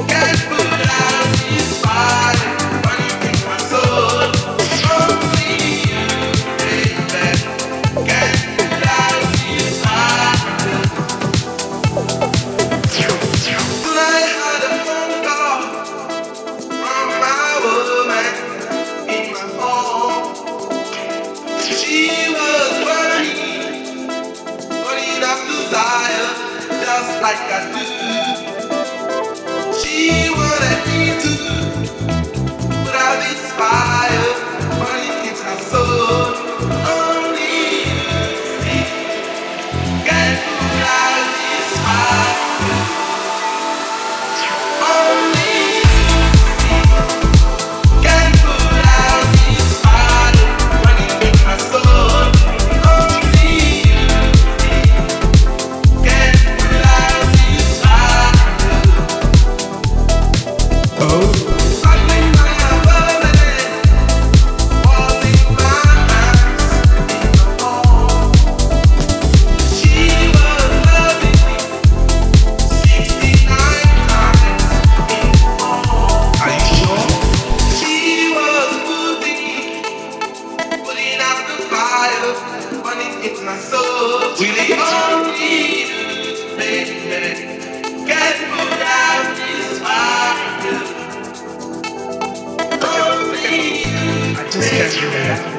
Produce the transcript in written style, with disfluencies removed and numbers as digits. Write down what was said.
Like I do. She wanted me to put out this fire, burning into my soul. Only you can put out this fire. Only you can put out this fire, burning into my soul. Only you can put out this fire. My soul, we only you, baby, can put out this fire. Only you, I just can't do that.